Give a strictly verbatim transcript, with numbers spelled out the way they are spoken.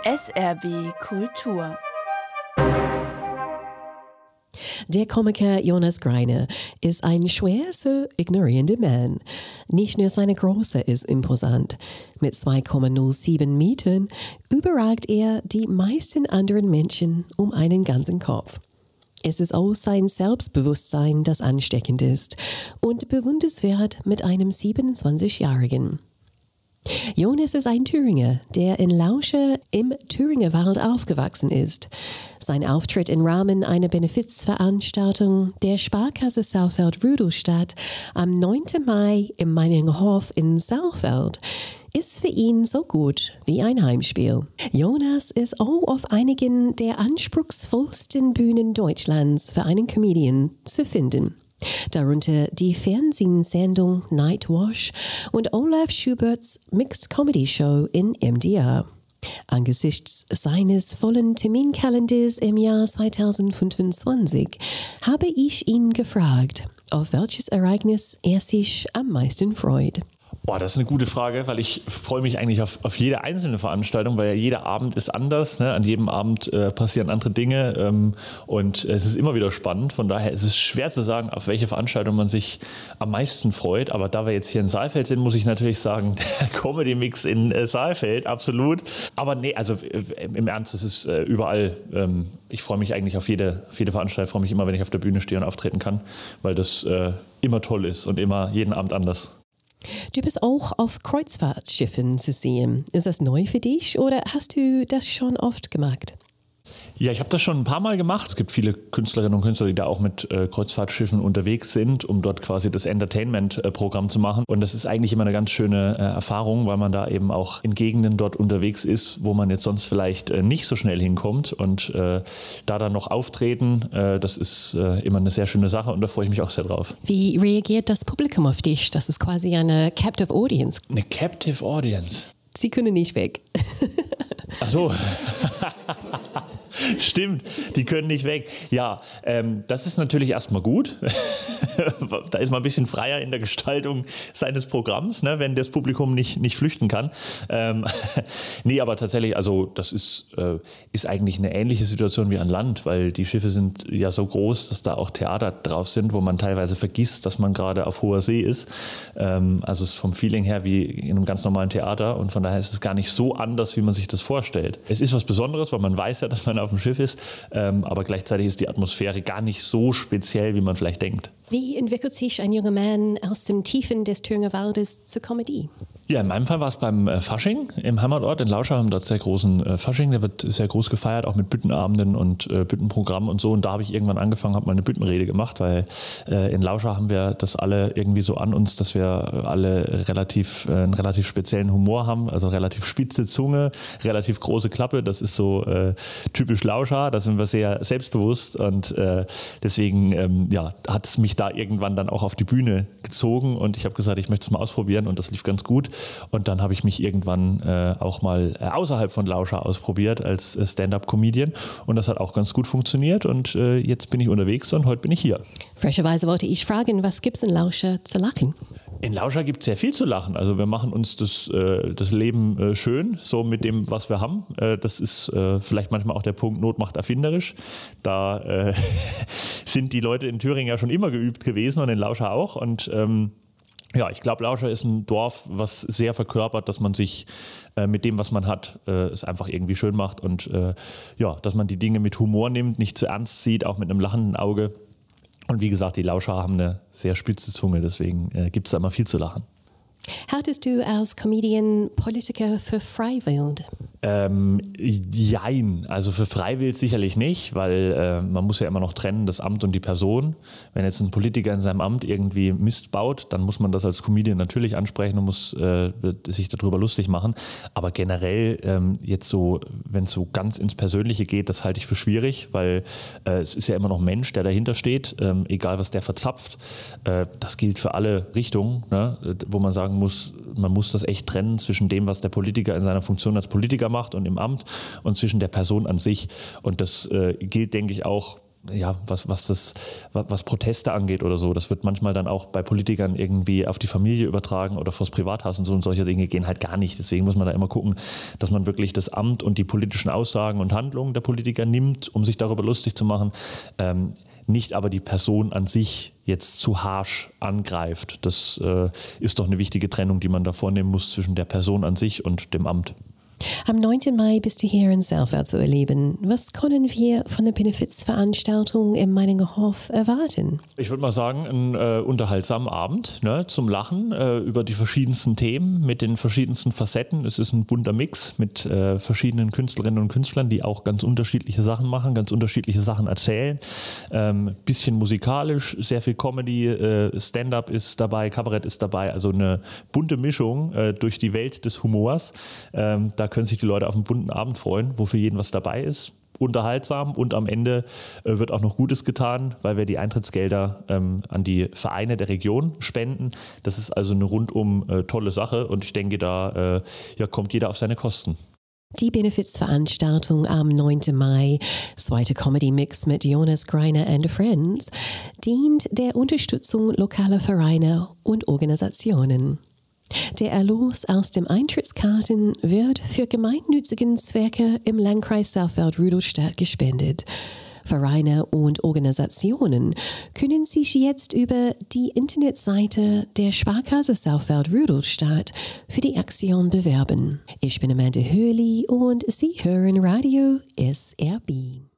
S R B Kultur. Der Komiker Jonas Greiner ist ein schwer zu ignorierender Mann. Nicht nur seine Größe ist imposant. Mit zwei Komma null sieben Metern überragt er die meisten anderen Menschen um einen ganzen Kopf. Es ist auch sein Selbstbewusstsein, das ansteckend ist und bewundernswert mit einem siebenundzwanzigjährigen. Jonas ist ein Thüringer, der in Lauscha im Thüringerwald aufgewachsen ist. Sein Auftritt im Rahmen einer Benefizveranstaltung der Sparkasse Saalfeld-Rudolstadt am neunten Mai im Meininghof in Saalfeld ist für ihn so gut wie ein Heimspiel. Jonas ist auch auf einigen der anspruchsvollsten Bühnen Deutschlands für einen Comedian zu finden. Darunter die Fernsehsendung Nightwash und Olaf Schuberts Mixed Comedy Show in M D R. Angesichts seines vollen Terminkalenders im Jahr zweitausendfünfundzwanzig habe ich ihn gefragt, auf welches Ereignis er sich am meisten freut. Boah, das ist eine gute Frage, weil ich freue mich eigentlich auf, auf jede einzelne Veranstaltung, weil ja jeder Abend ist anders. Ne? An jedem Abend äh, passieren andere Dinge ähm, und es ist immer wieder spannend. Von daher ist es schwer zu sagen, auf welche Veranstaltung man sich am meisten freut. Aber da wir jetzt hier in Saalfeld sind, muss ich natürlich sagen, der Comedy-Mix in äh, Saalfeld, absolut. Aber nee, also äh, im Ernst, es ist äh, überall. Ähm, ich freue mich eigentlich auf jede, auf jede Veranstaltung. Ich freue mich immer, wenn ich auf der Bühne stehe und auftreten kann, weil das äh, immer toll ist und immer jeden Abend anders. Du bist auch auf Kreuzfahrtschiffen zu sehen. Ist das neu für dich oder hast du das schon oft gemacht? Ja, ich habe das schon ein paar Mal gemacht. Es gibt viele Künstlerinnen und Künstler, die da auch mit äh, Kreuzfahrtschiffen unterwegs sind, um dort quasi das Entertainment-Programm äh, zu machen. Und das ist eigentlich immer eine ganz schöne äh, Erfahrung, weil man da eben auch in Gegenden dort unterwegs ist, wo man jetzt sonst vielleicht äh, nicht so schnell hinkommt. Und äh, da dann noch auftreten, äh, das ist äh, immer eine sehr schöne Sache und da freue ich mich auch sehr drauf. Wie reagiert das Publikum auf dich? Das ist quasi eine Captive Audience. Eine Captive Audience? Sie können nicht weg. Ach so. Stimmt, die können nicht weg. Ja, ähm, das ist natürlich erstmal gut. Da ist man ein bisschen freier in der Gestaltung seines Programms, ne, wenn das Publikum nicht, nicht flüchten kann. Ähm, nee, aber tatsächlich, also das ist, äh, ist eigentlich eine ähnliche Situation wie an Land, weil die Schiffe sind ja so groß, dass da auch Theater drauf sind, wo man teilweise vergisst, dass man gerade auf hoher See ist. Ähm, also es ist vom Feeling her wie in einem ganz normalen Theater und von daher ist es gar nicht so anders, wie man sich das vorstellt. Es ist was Besonderes, weil man weiß ja, dass man auf dem Schiff ist, ähm, aber gleichzeitig ist die Atmosphäre gar nicht so speziell, wie man vielleicht denkt. Wie entwickelt sich ein junger Mann aus den Tiefen des Thüringer Waldes zur Comedy? Ja, in meinem Fall war es beim äh, Fasching im Heimatort in Lauscha, haben dort sehr großen äh, Fasching, der wird sehr groß gefeiert, auch mit Büttenabenden und äh, Büttenprogrammen und so und da habe ich irgendwann angefangen, habe mal eine Büttenrede gemacht, weil äh, in Lauscha haben wir das alle irgendwie so an uns, dass wir alle relativ, äh, einen relativ speziellen Humor haben, also relativ spitze Zunge, relativ große Klappe, das ist so äh, typisch Lauscha, da sind wir sehr selbstbewusst und äh, deswegen ähm, ja, hat es mich da irgendwann dann auch auf die Bühne gezogen und ich habe gesagt, ich möchte es mal ausprobieren und das lief ganz gut. Und dann habe ich mich irgendwann äh, auch mal äh, außerhalb von Lauscha ausprobiert als äh, Stand-up-Comedian und das hat auch ganz gut funktioniert und äh, jetzt bin ich unterwegs und heute bin ich hier. Frecherweise wollte ich fragen, was gibt es in Lauscha zu lachen? In Lauscha gibt es sehr viel zu lachen. Also wir machen uns das, äh, das Leben äh, schön, so mit dem, was wir haben. Äh, das ist äh, vielleicht manchmal auch der Punkt, Not macht erfinderisch. Da äh, sind die Leute in Thüringen ja schon immer geübt gewesen und in Lauscha auch und ähm, ja, ich glaube, Lauscha ist ein Dorf, was sehr verkörpert, dass man sich äh, mit dem, was man hat, äh, es einfach irgendwie schön macht und äh, ja, dass man die Dinge mit Humor nimmt, nicht zu ernst sieht, auch mit einem lachenden Auge. Und wie gesagt, die Lauscher haben eine sehr spitze Zunge, deswegen äh, gibt es da immer viel zu lachen. Haltest du als Comedian Politiker für freiwillig? Ähm, jein, also für freiwillig sicherlich nicht, weil äh, man muss ja immer noch trennen, das Amt und die Person. Wenn jetzt ein Politiker in seinem Amt irgendwie Mist baut, dann muss man das als Comedian natürlich ansprechen und muss äh, sich darüber lustig machen. Aber generell ähm, jetzt so, wenn es so ganz ins Persönliche geht, das halte ich für schwierig, weil äh, es ist ja immer noch ein Mensch, der dahinter steht, ähm, egal was der verzapft. Äh, das gilt für alle Richtungen, ne? Wo man sagen muss, man muss das echt trennen zwischen dem, was der Politiker in seiner Funktion als Politiker macht und im Amt und zwischen der Person an sich. Und das äh, gilt, denke ich, auch ja, was, was das, was Proteste angeht oder so. Das wird manchmal dann auch bei Politikern irgendwie auf die Familie übertragen oder vors Privathaus und so, und solche Dinge gehen halt gar nicht. Deswegen muss man da immer gucken, dass man wirklich das Amt und die politischen Aussagen und Handlungen der Politiker nimmt, um sich darüber lustig zu machen. Ähm, nicht aber die Person an sich jetzt zu harsch angreift. Das äh, ist doch eine wichtige Trennung, die man da vornehmen muss zwischen der Person an sich und dem Amt. Am neunten Mai bist du hier in Saalfeld zu erleben. Was können wir von der Benefizveranstaltung im Meininger Hof erwarten? Ich würde mal sagen, einen äh, unterhaltsamen Abend, ne, zum Lachen äh, über die verschiedensten Themen mit den verschiedensten Facetten. Es ist ein bunter Mix mit äh, verschiedenen Künstlerinnen und Künstlern, die auch ganz unterschiedliche Sachen machen, ganz unterschiedliche Sachen erzählen. Ähm, bisschen musikalisch, sehr viel Comedy, äh, Stand-up ist dabei, Kabarett ist dabei, also eine bunte Mischung äh, durch die Welt des Humors. Ähm, da können sich die Leute auf einen bunten Abend freuen, wo für jeden was dabei ist. Unterhaltsam, und am Ende äh, wird auch noch Gutes getan, weil wir die Eintrittsgelder ähm, an die Vereine der Region spenden. Das ist also eine rundum äh, tolle Sache, und ich denke, da äh, ja, kommt jeder auf seine Kosten. Die Benefizveranstaltung am neunten Mai, zweite Comedy-Mix mit Jonas Greiner and Friends, dient der Unterstützung lokaler Vereine und Organisationen. Der Erlös aus dem Eintrittskarten wird für gemeinnützigen Zwecke im Landkreis Saalfeld-Rudolstadt gespendet. Vereine und Organisationen können sich jetzt über die Internetseite der Sparkasse Saalfeld-Rudolstadt für die Aktion bewerben. Ich bin Amanda Hurley und Sie hören Radio S R B.